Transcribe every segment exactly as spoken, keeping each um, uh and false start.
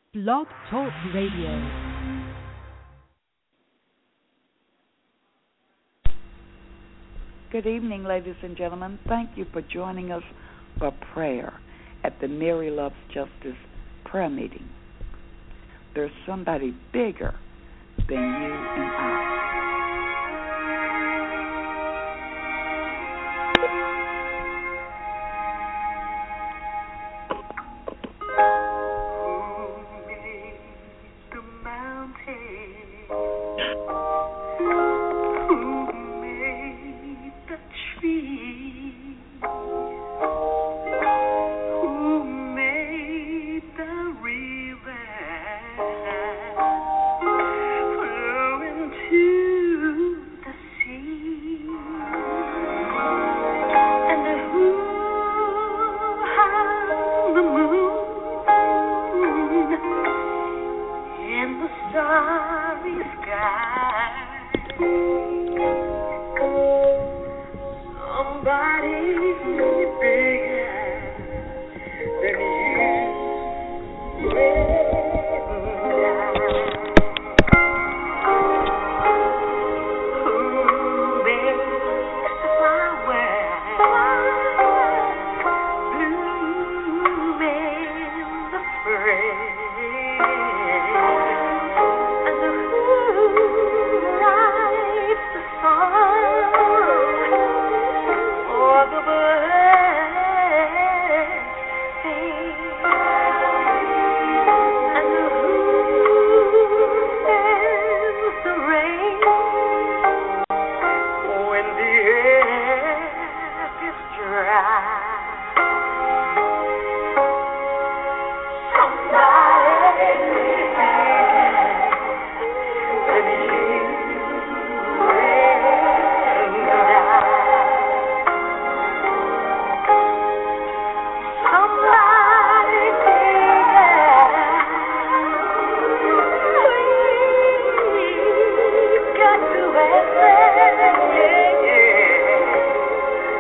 Blog Talk Radio. Good evening, ladies and gentlemen. Thank you for joining us for prayer at the Mary Loves Justice prayer meeting. There's somebody bigger than you and I.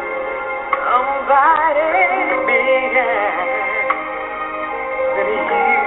Somebody bigger than you.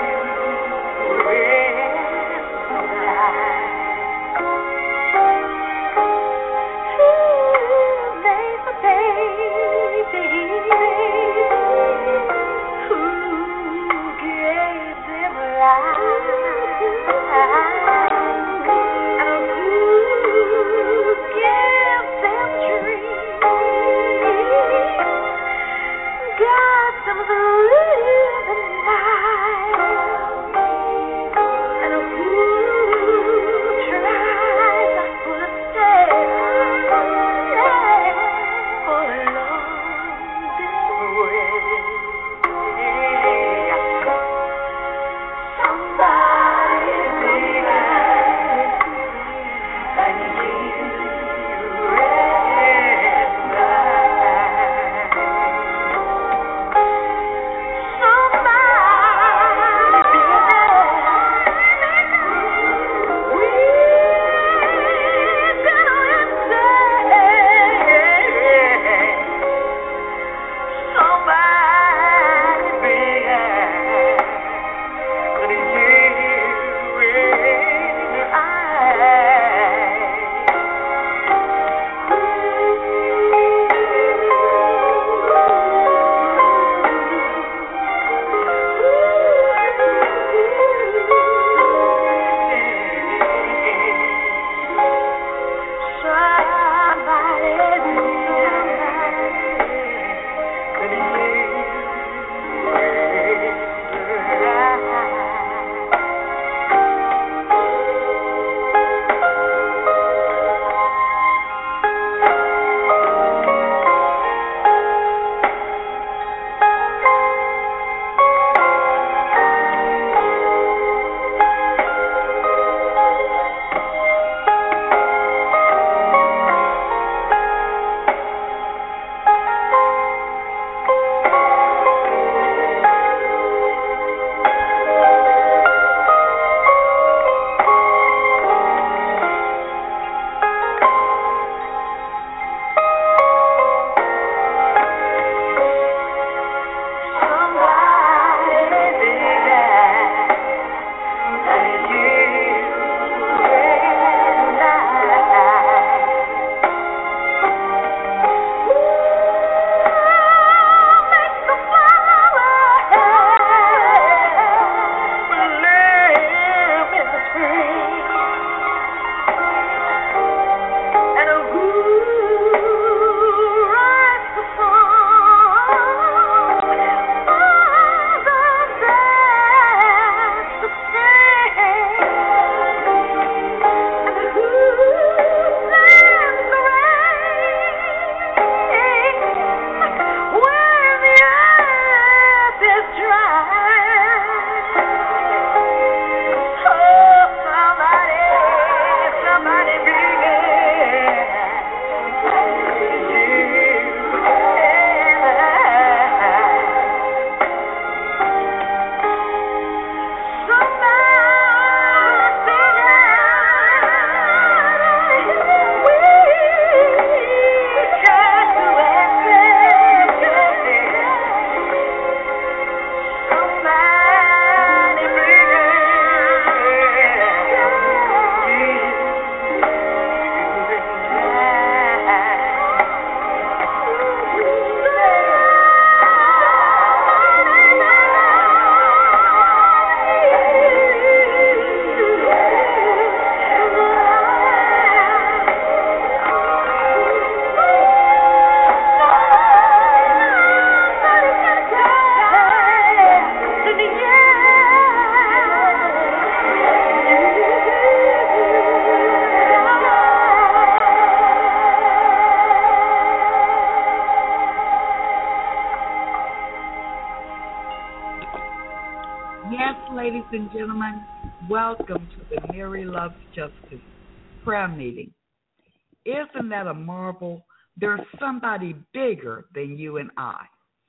Yes, ladies and gentlemen, welcome to the Mary Loves Justice prayer meeting. Isn't that a marvel? There's somebody bigger than you and I.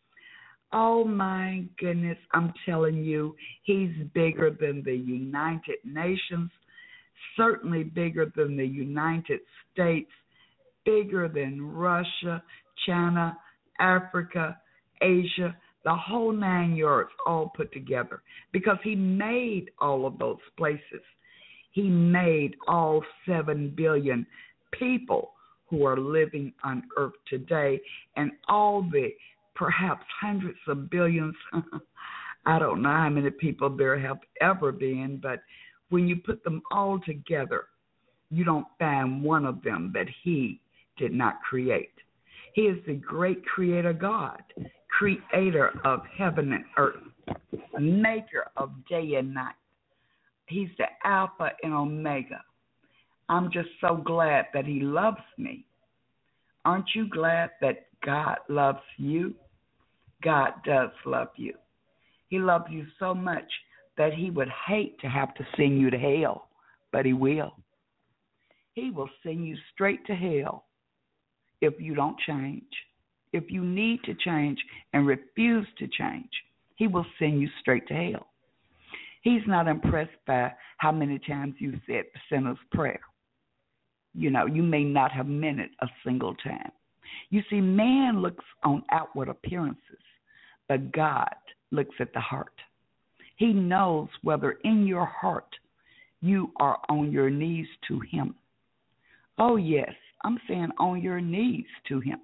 Oh my goodness, I'm telling you, he's bigger than the United Nations, certainly bigger than the United States, bigger than Russia, China, Africa, Asia, the whole nine yards all put together, because he made all of those places. He made all seven billion people who are living on earth today, and all the perhaps hundreds of billions. I don't know how many people there have ever been, but when you put them all together, you don't find one of them that he did not create. He is the great creator God, creator of heaven and earth, maker of day and night. He's the Alpha and Omega. I'm just so glad that he loves me. Aren't you glad that God loves you? God does love you. He loves you so much that he would hate to have to send you to hell, but he will. He will send you straight to hell if you don't change. If you need to change and refuse to change, he will send you straight to hell. He's not impressed by how many times you said the sinner's prayer. You know, you may not have meant it a single time. You see, man looks on outward appearances, but God looks at the heart. He knows whether in your heart you are on your knees to him. Oh, yes, I'm saying on your knees to him.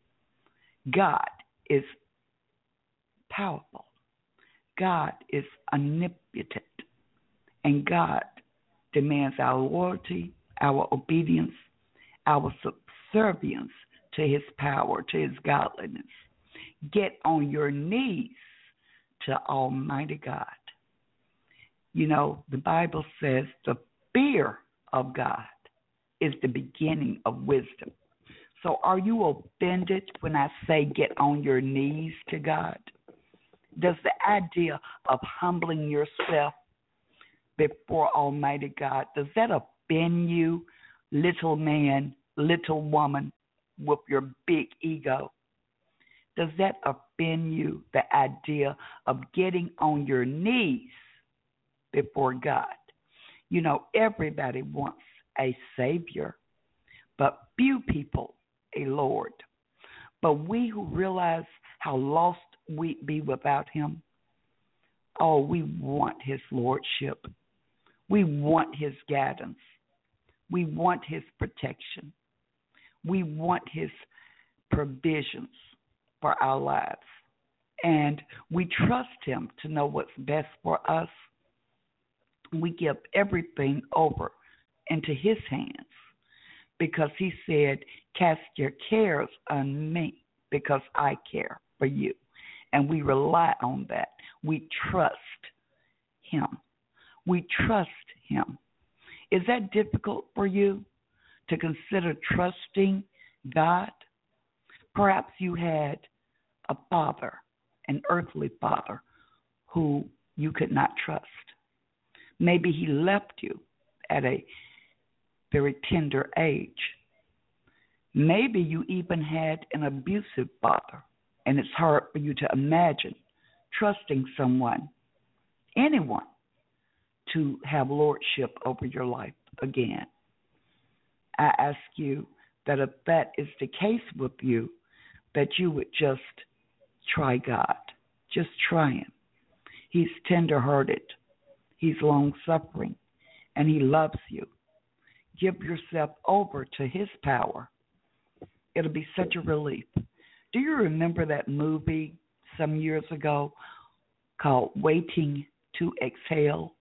God is powerful. God is omnipotent. And God demands our loyalty, our obedience, our subservience to his power, to his godliness. Get on your knees to Almighty God. You know, the Bible says the fear of God is the beginning of wisdom. So are you offended when I say get on your knees to God? Does the idea of humbling yourself before Almighty God, does that offend you, little man, little woman with your big ego? Does that offend you, the idea of getting on your knees before God? You know, everybody wants a Savior, but few people a Lord. But we who realize how lost we'd be without him, oh, we want his lordship. We want his guidance. We want his protection. We want his provisions for our lives. And we trust him to know what's best for us. We give everything over into his hands because he said, cast your cares on me because I care for you. And we rely on that. We trust him. We trust him. Is that difficult for you to consider trusting God? Perhaps you had a father, an earthly father, who you could not trust. Maybe he left you at a very tender age. Maybe you even had an abusive father, and it's hard for you to imagine trusting someone, anyone, to have lordship over your life again. I ask you that if that is the case with you, that you would just try God. Just try him. He's tender-hearted. He's long-suffering, and he loves you. Give yourself over to his power. It'll be such a relief. Do you remember that movie some years ago called Waiting to Exhale?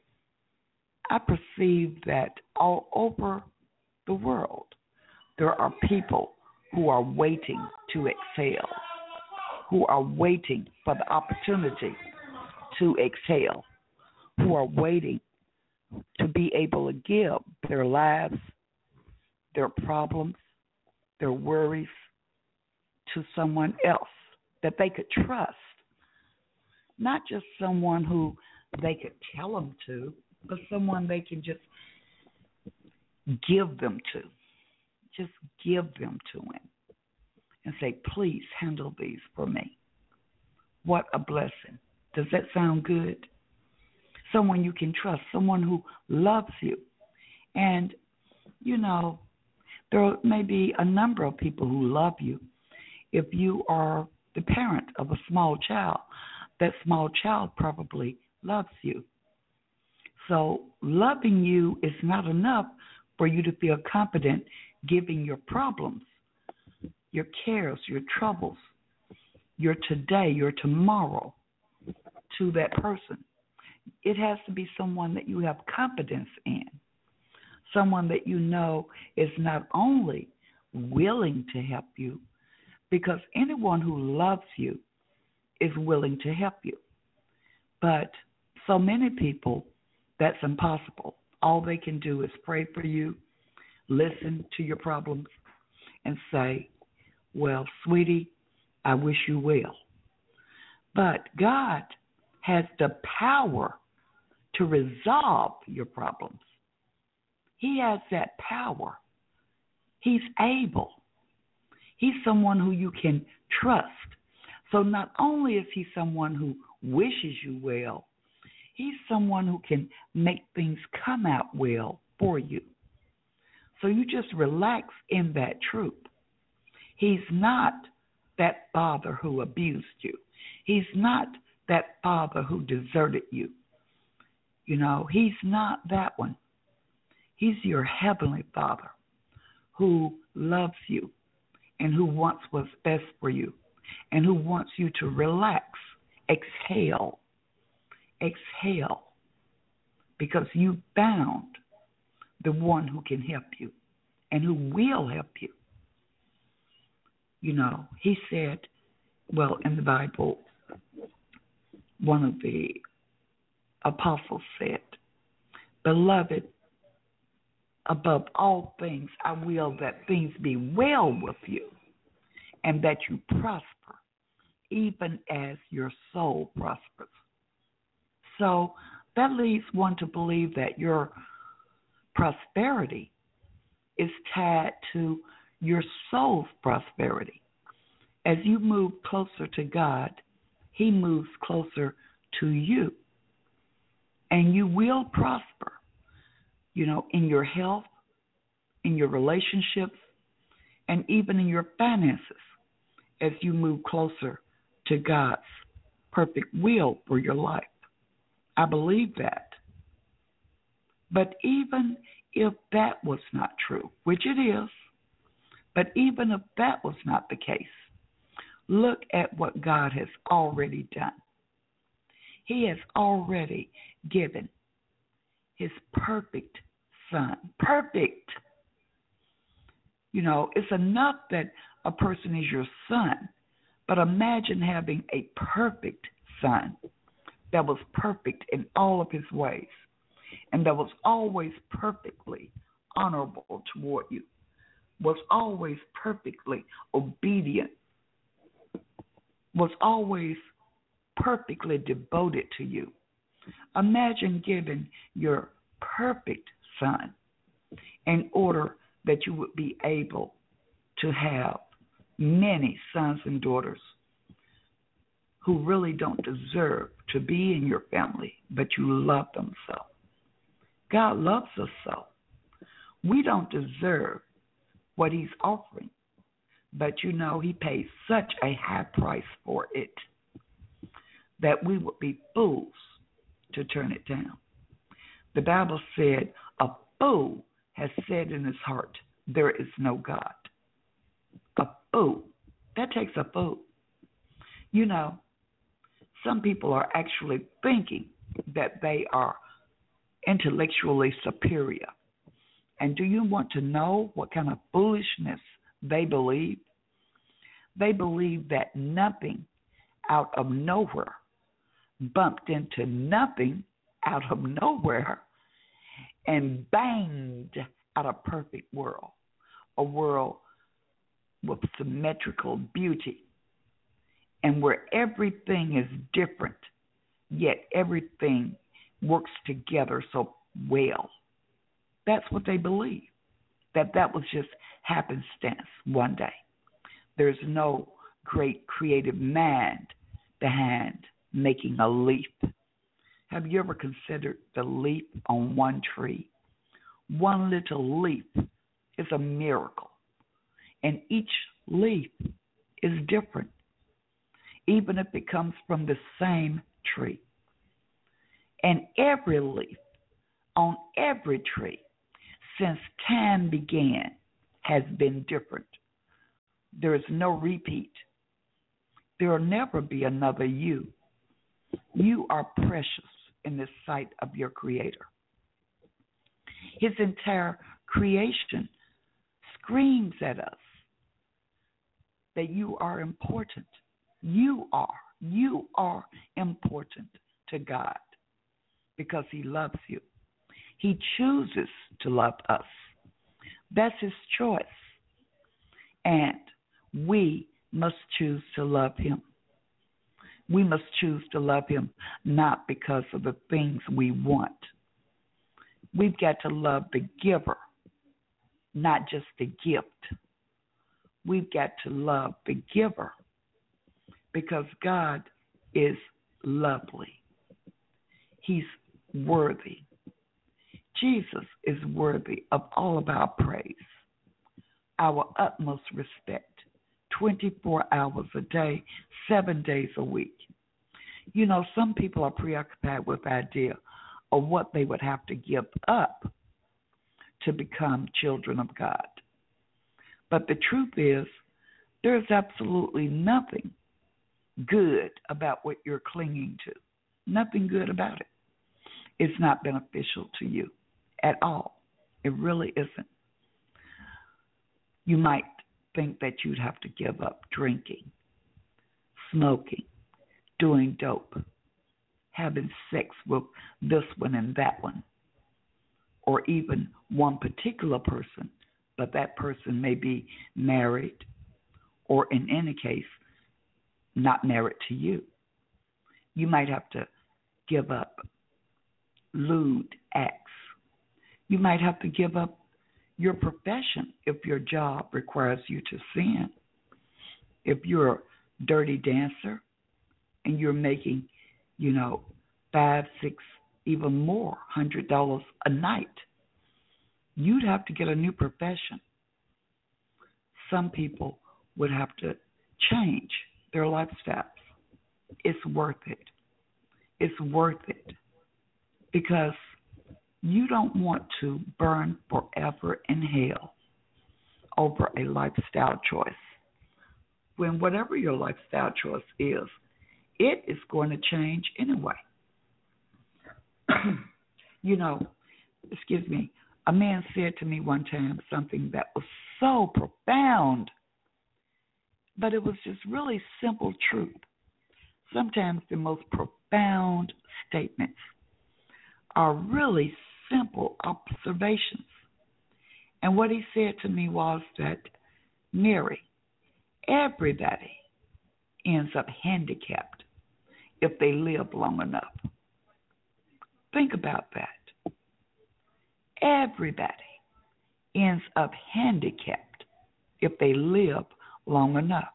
I perceive that all over the world there are people who are waiting to exhale, who are waiting for the opportunity to exhale, who are waiting to be able to give their lives, their problems, their worries to someone else that they could trust. Not just someone who they could tell them to, but someone they can just give them to. Just give them to him and say, please handle these for me. What a blessing. Does that sound good? Someone you can trust, someone who loves you. And, you know, there may be a number of people who love you. If you are the parent of a small child, that small child probably loves you. So loving you is not enough for you to feel confident giving your problems, your cares, your troubles, your today, your tomorrow to that person. It has to be someone that you have confidence in, someone that you know is not only willing to help you, because anyone who loves you is willing to help you. But so many people, that's impossible. All they can do is pray for you, listen to your problems, and say, well, sweetie, I wish you well. But God has the power to resolve your problems. He has that power. He's able. He's someone who you can trust. So not only is he someone who wishes you well, he's someone who can make things come out well for you. So you just relax in that truth. He's not that father who abused you. He's not that father who deserted you. You know, he's not that one. He's your heavenly Father who loves you and who wants what's best for you and who wants you to relax, exhale, exhale, because you found the one who can help you and who will help you. You know, he said, well, in the Bible, one of the apostles said, beloved, above all things, I will that things be well with you and that you prosper, even as your soul prospers. So that leads one to believe that your prosperity is tied to your soul's prosperity. As you move closer to God, he moves closer to you. And you will prosper, you know, in your health, in your relationships, and even in your finances as you move closer to God's perfect will for your life. I believe that. But even if that was not true, which it is, but even if that was not the case, look at what God has already done. He has already given his perfect son. Perfect. You know, it's enough that a person is your son, but imagine having a perfect son that was perfect in all of his ways and that was always perfectly honorable toward you, was always perfectly obedient, was always perfectly devoted to you. Imagine giving your perfect son in order that you would be able to have many sons and daughters who really don't deserve to be in your family, but you love them so. God loves us so. We don't deserve what he's offering, but you know he paid such a high price for it that we would be fools to turn it down. The Bible said, a fool has said in his heart, there is no God. A fool. That takes a fool. You know, some people are actually thinking that they are intellectually superior. And do you want to know what kind of foolishness they believe? They believe that nothing out of nowhere bumped into nothing out of nowhere and banged out a perfect world, a world with symmetrical beauty and where everything is different, yet everything works together so well. That's what they believe, that that was just happenstance one day. There's no great creative mind behind making a leaf. Have you ever considered the leaf on one tree? One little leaf is a miracle, and each leaf is different, even if it comes from the same tree. And every leaf on every tree since time began has been different. There is no repeat. There will never be another you. You are precious in the sight of your Creator. His entire creation screams at us that you are important. You are. You are important to God because He loves you. He chooses to love us. That's His choice. And we must choose to love Him. We must choose to love Him not because of the things we want. We've got to love the giver, not just the gift. We've got to love the giver because God is lovely. He's worthy. Jesus is worthy of all of our praise, our utmost respect, twenty-four hours a day, seven days a week. You know, some people are preoccupied with the idea of what they would have to give up to become children of God. But the truth is, there's absolutely nothing good about what you're clinging to. Nothing good about it. It's not beneficial to you at all. It really isn't. You might think that you'd have to give up drinking, smoking, doing dope, having sex with this one and that one, or even one particular person, but that person may be married or, in any case, not married to you. You might have to give up lewd acts. You might have to give up your profession if your job requires you to sin. If you're a dirty dancer and you're making, you know, five, six, even more hundred dollars a night, you'd have to get a new profession. Some people would have to change their lifestyles. It's worth it. It's worth it because you don't want to burn forever in hell over a lifestyle choice. When whatever your lifestyle choice is, it is going to change anyway. You know, excuse me, a man said to me one time something that was so profound, but it was just really simple truth. Sometimes the most profound statements are really simple observations. And what he said to me was that, Mary, everybody ends up handicapped if they live long enough. Think about that. Everybody ends up handicapped if they live long enough.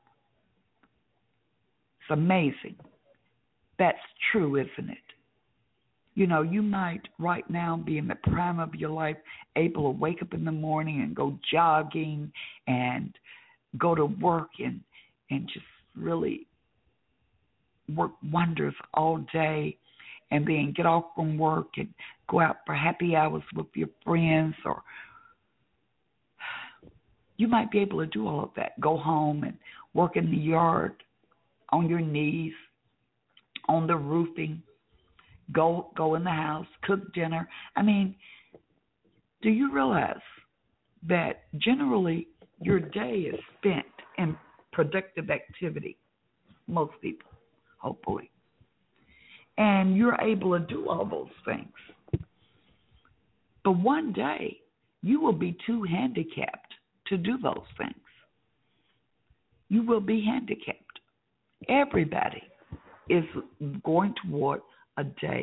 It's amazing. That's true, isn't it? You know, you might right now be in the prime of your life, able to wake up in the morning and go jogging and go to work and and just really work wonders all day, and then get off from work and go out for happy hours with your friends, or you might be able to do all of that. Go home and work in the yard, on your knees, on the roofing, go go in the house, cook dinner. I mean, do you realize that generally your day is spent in productive activity? Most people, hopefully. And you're able to do all those things. But one day, you will be too handicapped to do those things. You will be handicapped. Everybody is going toward a day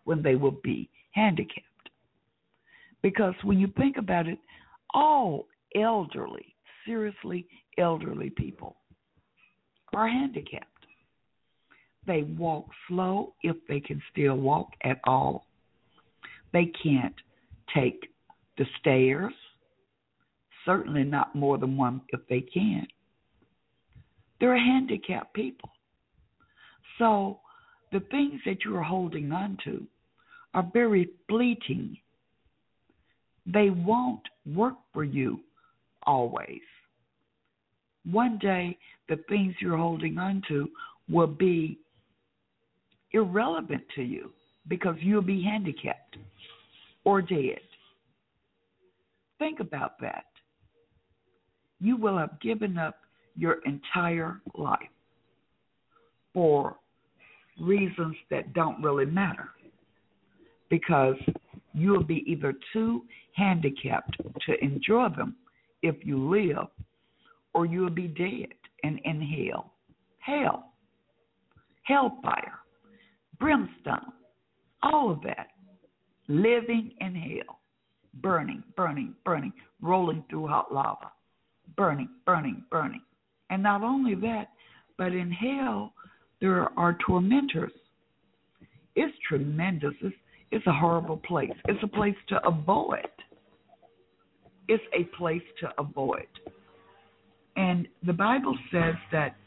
when they will be handicapped. Because when you think about it, all elderly, seriously elderly people are handicapped. They walk slow if they can still walk at all. They can't take the stairs, certainly not more than one if they can. They're handicapped people. So the things that you are holding on to are very fleeting. They won't work for you always. One day, the things you're holding on to will be irrelevant to you because you'll be handicapped or dead. Think about that. You will have given up your entire life for reasons that don't really matter because you'll be either too handicapped to enjoy them if you live, or you'll be dead and in hell. Hell, hellfire, brimstone, all of that. Living in hell, burning, burning, burning, rolling through hot lava, burning, burning, burning. And not only that, but in hell, there are tormentors. It's tremendous. It's, it's a horrible place. It's a place to avoid. It's a place to avoid. And the Bible says that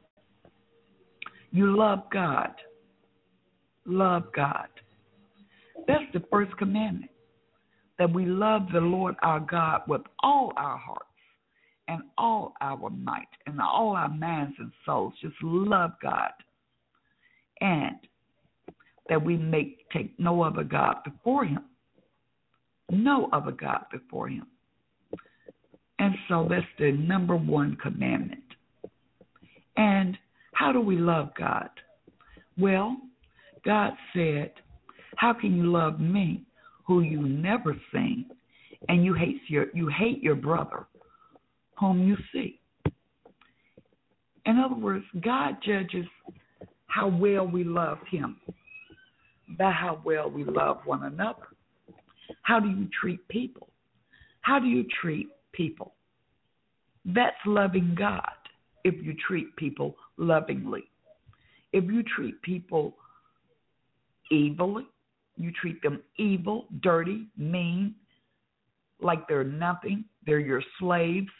you love God. Love God. That's the first commandment, that we love the Lord our God with all our hearts and all our might and all our minds and souls. Just love God. And that we make take no other God before him. No other God before him. And so that's the number one commandment. And how do we love God? Well, God said, how can you love me who you never seen, and you hate your you hate your brother whom you see? In other words, God judges how well we love him by how well we love one another. How do you treat people? How do you treat people? That's loving God if you treat people lovingly. If you treat people evilly, you treat them evil, dirty, mean, like they're nothing, they're your slaves,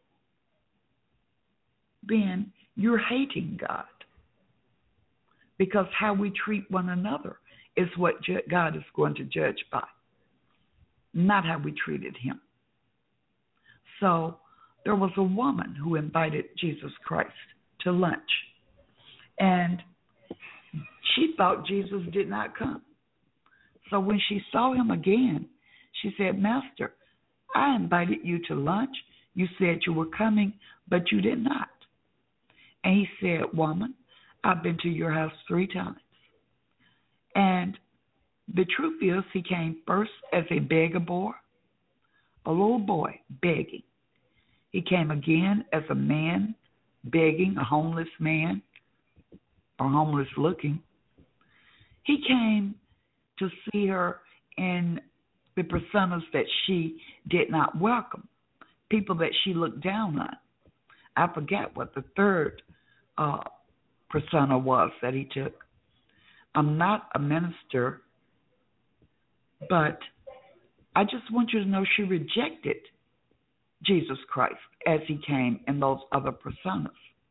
then you're hating God. Because how we treat one another is what God is going to judge by, not how we treated him. So there was a woman who invited Jesus Christ to lunch, and she thought Jesus did not come. So when she saw him again, she said, Master, I invited you to lunch. You said you were coming, but you did not. And he said, Woman, I've been to your house three times. And the truth is, he came first as a beggar boy, a little boy begging. He came again as a man begging, a homeless man, or homeless looking. He came to see her in the personas that she did not welcome, people that she looked down on. I forget what the third uh, persona was that he took. I'm not a minister, but I just want you to know she rejected Jesus Christ as he came in those other personas.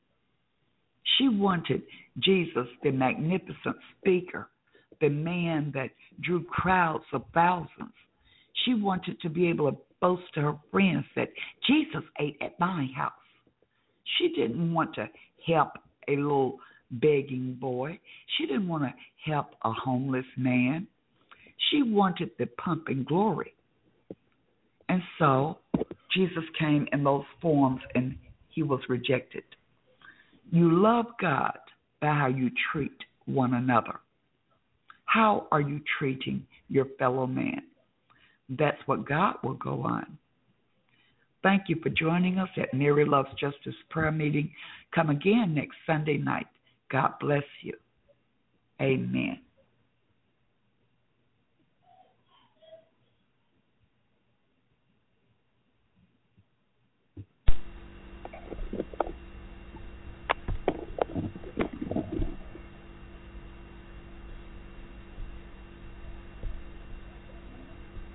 She wanted Jesus, the magnificent speaker, the man that drew crowds of thousands. She wanted to be able to boast to her friends that Jesus ate at my house. She didn't want to help a little begging boy. She didn't want to help a homeless man. She wanted the pomp and glory. And so Jesus came in those forms and he was rejected. You love God by how you treat one another. How are you treating your fellow man? That's what God will go on. Thank you for joining us at Mary Loves Justice prayer meeting. Come again next Sunday night. God bless you. Amen.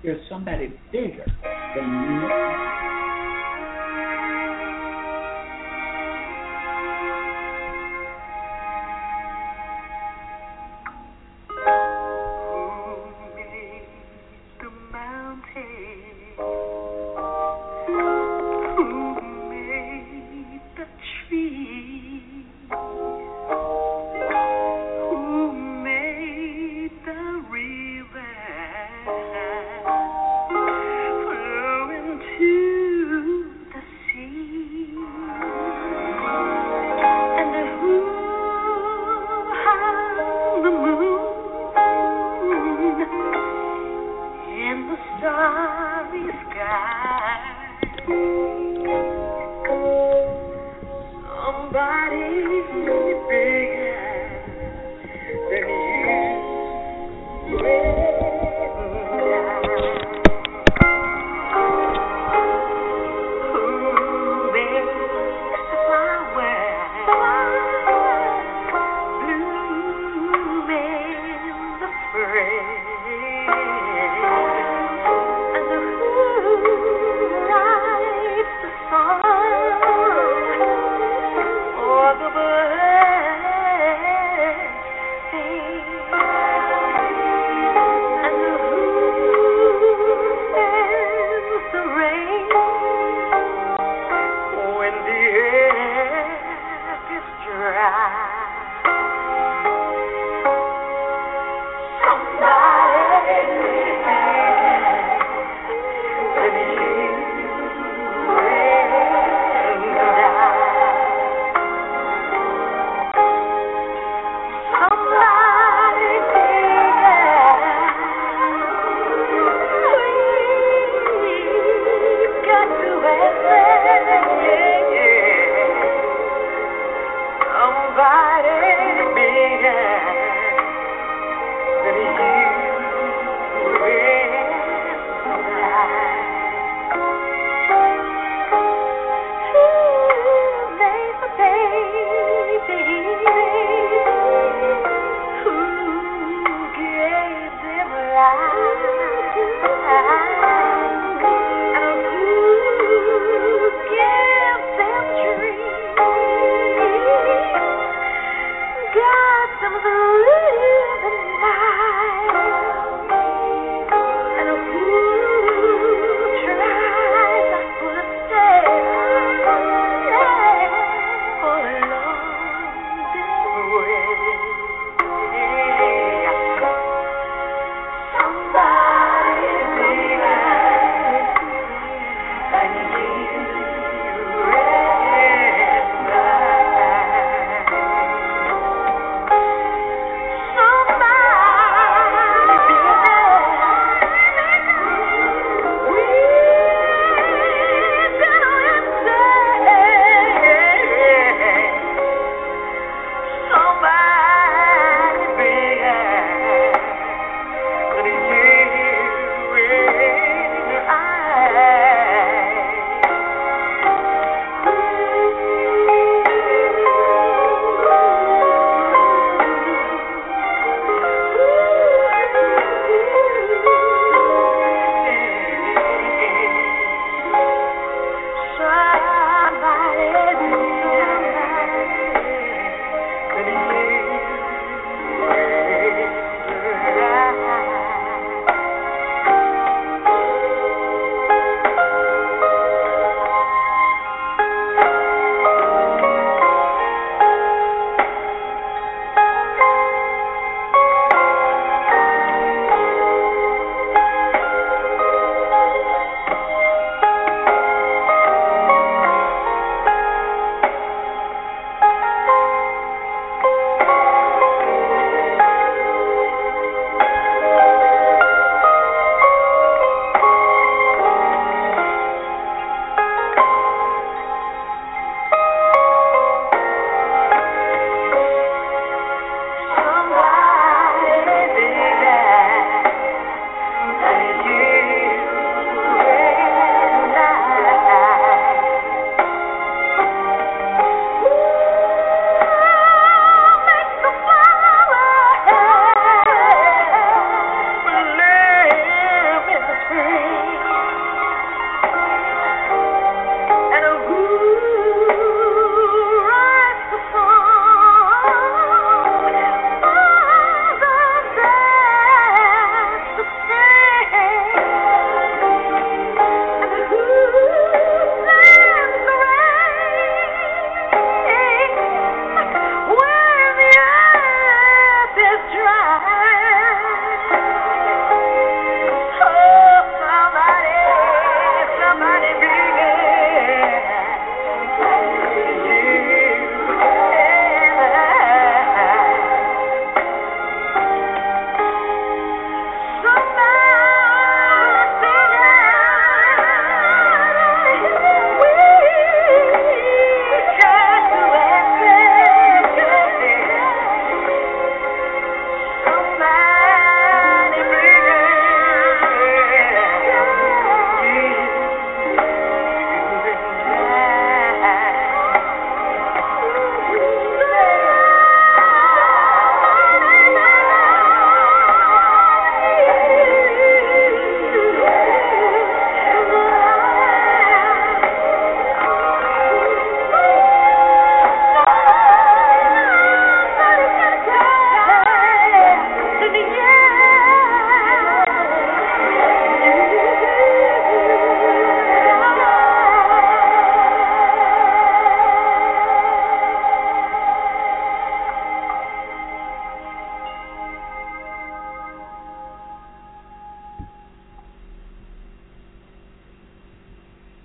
There's somebody bigger than you. Starry sky.